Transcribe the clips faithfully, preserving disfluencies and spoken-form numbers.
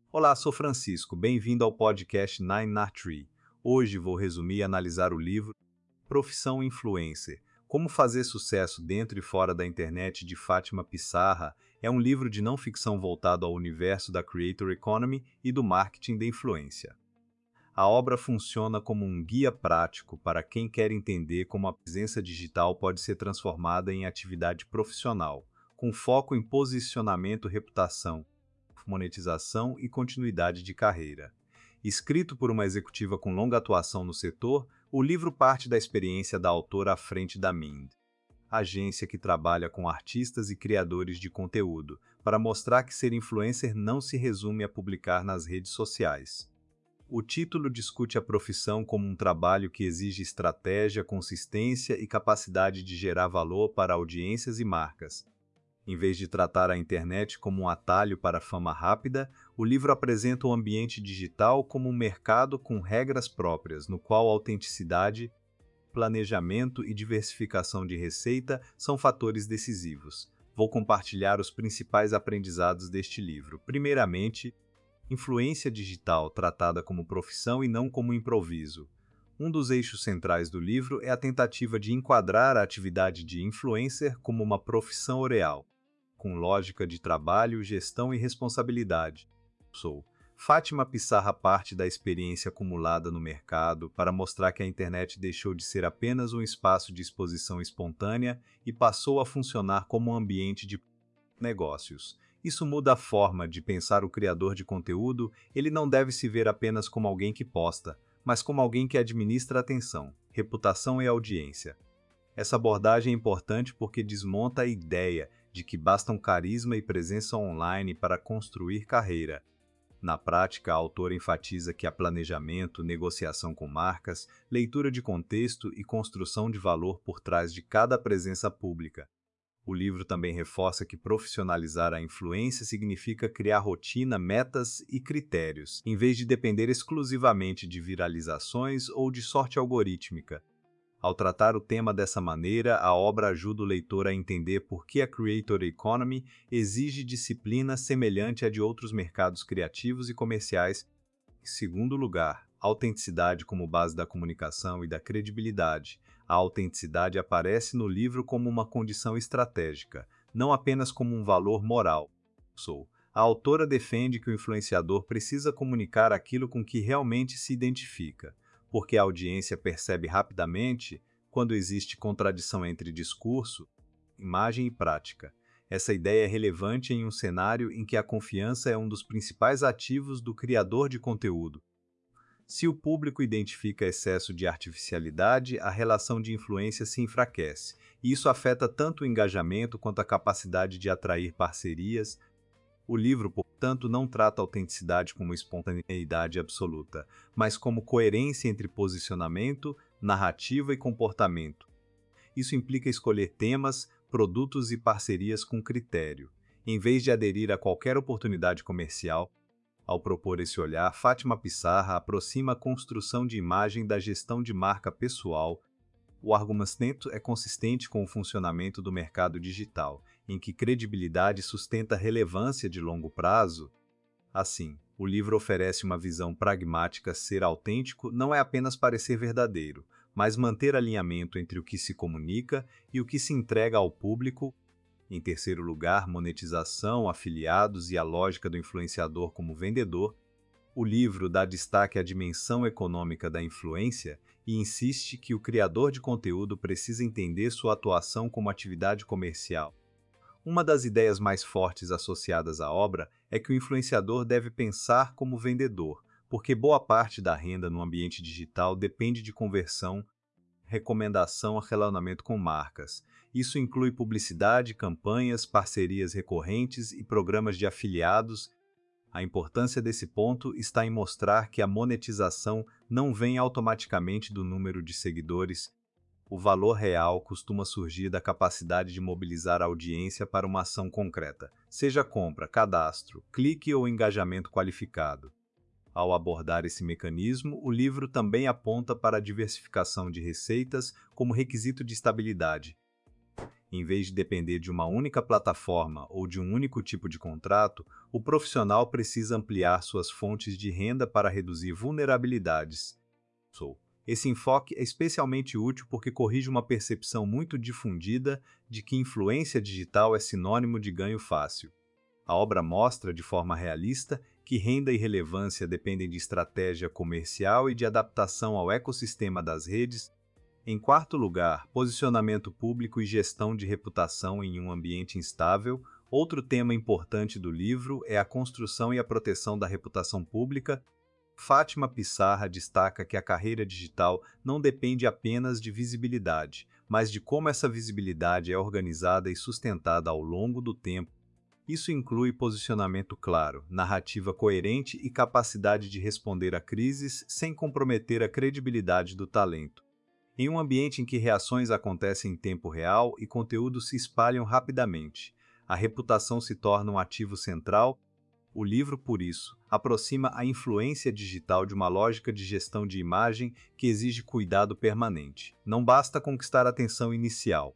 Olá, sou Francisco. Bem-vindo ao podcast Nine na Tree. Hoje vou resumir e analisar o livro Profissão Influencer: Como Fazer Sucesso Dentro e Fora da Internet, de Fátima Pissarra. É um livro de não ficção voltado ao universo da Creator Economy e do marketing da influência. A obra funciona como um guia prático para quem quer entender como a presença digital pode ser transformada em atividade profissional, com foco em posicionamento, reputação, monetização e continuidade de carreira. Escrito por uma executiva com longa atuação no setor, o livro parte da experiência da autora à frente da Mind, agência que trabalha com artistas e criadores de conteúdo, para mostrar que ser influencer não se resume a publicar nas redes sociais. O título discute a profissão como um trabalho que exige estratégia, consistência e capacidade de gerar valor para audiências e marcas. Em vez de tratar a internet como um atalho para a fama rápida, o livro apresenta o ambiente digital como um mercado com regras próprias, no qual autenticidade, planejamento e diversificação de receita são fatores decisivos. Vou compartilhar os principais aprendizados deste livro. Primeiramente, influência digital tratada como profissão e não como improviso. Um dos eixos centrais do livro é a tentativa de enquadrar a atividade de influencer como uma profissão real, com lógica de trabalho, gestão e responsabilidade. Sou. Fátima Pissarra parte da experiência acumulada no mercado para mostrar que a internet deixou de ser apenas um espaço de exposição espontânea e passou a funcionar como um ambiente de negócios. Isso muda a forma de pensar o criador de conteúdo. Ele não deve se ver apenas como alguém que posta, mas como alguém que administra atenção, reputação e audiência. Essa abordagem é importante porque desmonta a ideia de que bastam carisma e presença online para construir carreira. Na prática, a autora enfatiza que há planejamento, negociação com marcas, leitura de contexto e construção de valor por trás de cada presença pública. O livro também reforça que profissionalizar a influência significa criar rotina, metas e critérios, em vez de depender exclusivamente de viralizações ou de sorte algorítmica. Ao tratar o tema dessa maneira, a obra ajuda o leitor a entender por que a Creator Economy exige disciplina semelhante à de outros mercados criativos e comerciais. Em segundo lugar, autenticidade como base da comunicação e da credibilidade. A autenticidade aparece no livro como uma condição estratégica, não apenas como um valor moral. Sou. A autora defende que o influenciador precisa comunicar aquilo com que realmente se identifica, porque a audiência percebe rapidamente quando existe contradição entre discurso, imagem e prática. Essa ideia é relevante em um cenário em que a confiança é um dos principais ativos do criador de conteúdo. Se o público identifica excesso de artificialidade, a relação de influência se enfraquece, e isso afeta tanto o engajamento quanto a capacidade de atrair parcerias. O livro, portanto, não trata a autenticidade como espontaneidade absoluta, mas como coerência entre posicionamento, narrativa e comportamento. Isso implica escolher temas, produtos e parcerias com critério, em vez de aderir a qualquer oportunidade comercial. Ao propor esse olhar, Fátima Pissarra aproxima a construção de imagem da gestão de marca pessoal. O argumento é consistente com o funcionamento do mercado digital, em que credibilidade sustenta relevância de longo prazo. Assim, o livro oferece uma visão pragmática. Ser autêntico não é apenas parecer verdadeiro, mas manter alinhamento entre o que se comunica e o que se entrega ao público. Em terceiro lugar, monetização, afiliados e a lógica do influenciador como vendedor. O livro dá destaque à dimensão econômica da influência e insiste que o criador de conteúdo precisa entender sua atuação como atividade comercial. Uma das ideias mais fortes associadas à obra é que o influenciador deve pensar como vendedor, porque boa parte da renda no ambiente digital depende de conversão, recomendação e relacionamento com marcas. Isso inclui publicidade, campanhas, parcerias recorrentes e programas de afiliados. A importância desse ponto está em mostrar que a monetização não vem automaticamente do número de seguidores. O valor real costuma surgir da capacidade de mobilizar a audiência para uma ação concreta, seja compra, cadastro, clique ou engajamento qualificado. Ao abordar esse mecanismo, o livro também aponta para a diversificação de receitas como requisito de estabilidade. Em vez de depender de uma única plataforma ou de um único tipo de contrato, o profissional precisa ampliar suas fontes de renda para reduzir vulnerabilidades. Esse enfoque é especialmente útil porque corrige uma percepção muito difundida de que influência digital é sinônimo de ganho fácil. A obra mostra, de forma realista, que renda e relevância dependem de estratégia comercial e de adaptação ao ecossistema das redes. Em quarto lugar, posicionamento público e gestão de reputação em um ambiente instável. Outro tema importante do livro é a construção e a proteção da reputação pública. Fátima Pissarra destaca que a carreira digital não depende apenas de visibilidade, mas de como essa visibilidade é organizada e sustentada ao longo do tempo. Isso inclui posicionamento claro, narrativa coerente e capacidade de responder a crises sem comprometer a credibilidade do talento. Em um ambiente em que reações acontecem em tempo real e conteúdos se espalham rapidamente, a reputação se torna um ativo central. O livro, por isso, aproxima a influência digital de uma lógica de gestão de imagem que exige cuidado permanente. Não basta conquistar a atenção inicial.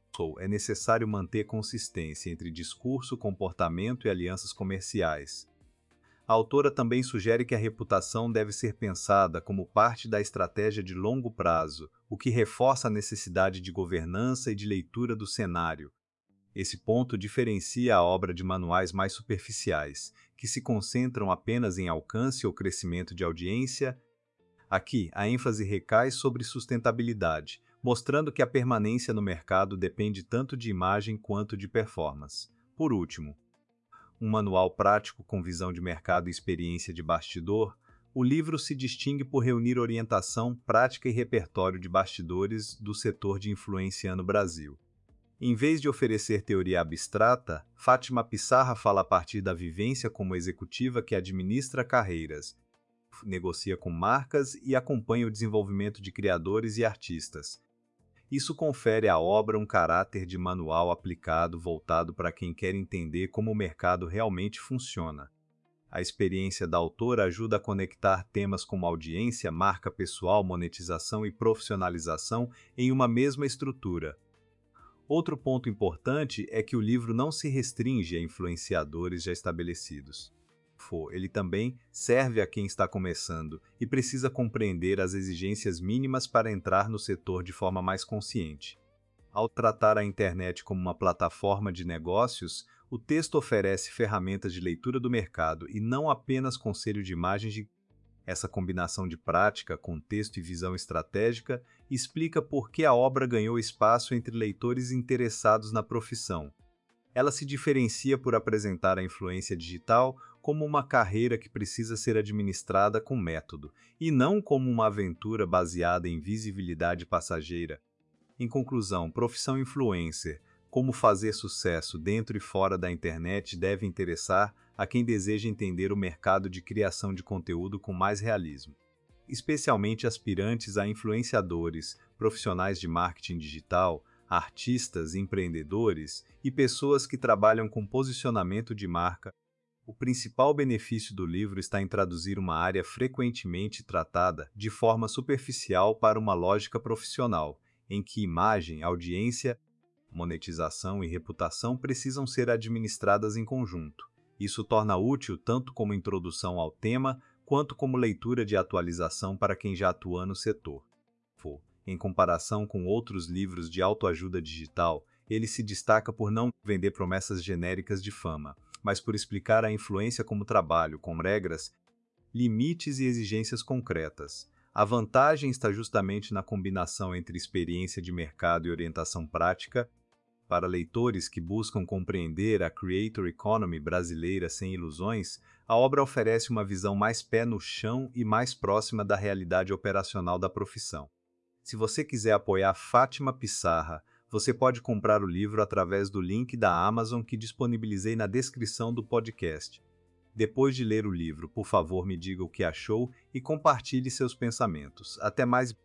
É necessário manter consistência entre discurso, comportamento e alianças comerciais. A autora também sugere que a reputação deve ser pensada como parte da estratégia de longo prazo, o que reforça a necessidade de governança e de leitura do cenário. Esse ponto diferencia a obra de manuais mais superficiais, que se concentram apenas em alcance ou crescimento de audiência. Aqui, a ênfase recai sobre sustentabilidade, mostrando que a permanência no mercado depende tanto de imagem quanto de performance. Por último, um manual prático com visão de mercado e experiência de bastidor, o livro se distingue por reunir orientação, prática e repertório de bastidores do setor de influência no Brasil. Em vez de oferecer teoria abstrata, Fátima Pissarra fala a partir da vivência como executiva que administra carreiras, negocia com marcas e acompanha o desenvolvimento de criadores e artistas. Isso confere à obra um caráter de manual aplicado voltado para quem quer entender como o mercado realmente funciona. A experiência da autora ajuda a conectar temas como audiência, marca pessoal, monetização e profissionalização em uma mesma estrutura. Outro ponto importante é que o livro não se restringe a influenciadores já estabelecidos. Ele também serve a quem está começando e precisa compreender as exigências mínimas para entrar no setor de forma mais consciente. Ao tratar a internet como uma plataforma de negócios, o texto oferece ferramentas de leitura do mercado e não apenas conselho de imagens de... Essa combinação de prática, contexto e visão estratégica explica por que a obra ganhou espaço entre leitores interessados na profissão. Ela se diferencia por apresentar a influência digital como uma carreira que precisa ser administrada com método, e não como uma aventura baseada em visibilidade passageira. Em conclusão, profissão influencer, como fazer sucesso dentro e fora da internet deve interessar a quem deseja entender o mercado de criação de conteúdo com mais realismo. Especialmente aspirantes a influenciadores, profissionais de marketing digital, artistas, empreendedores e pessoas que trabalham com posicionamento de marca. O principal benefício do livro está em traduzir uma área frequentemente tratada de forma superficial para uma lógica profissional, em que imagem, audiência, monetização e reputação precisam ser administradas em conjunto. Isso torna útil tanto como introdução ao tema, quanto como leitura de atualização para quem já atua no setor. Em comparação com outros livros de autoajuda digital, ele se destaca por não vender promessas genéricas de fama, mas por explicar a influência como trabalho, com regras, limites e exigências concretas. A vantagem está justamente na combinação entre experiência de mercado e orientação prática. Para leitores que buscam compreender a creator economy brasileira sem ilusões, a obra oferece uma visão mais pé no chão e mais próxima da realidade operacional da profissão. Se você quiser apoiar Fátima Pissarra, você pode comprar o livro através do link da Amazon que disponibilizei na descrição do podcast. Depois de ler o livro, por favor, me diga o que achou e compartilhe seus pensamentos. Até mais!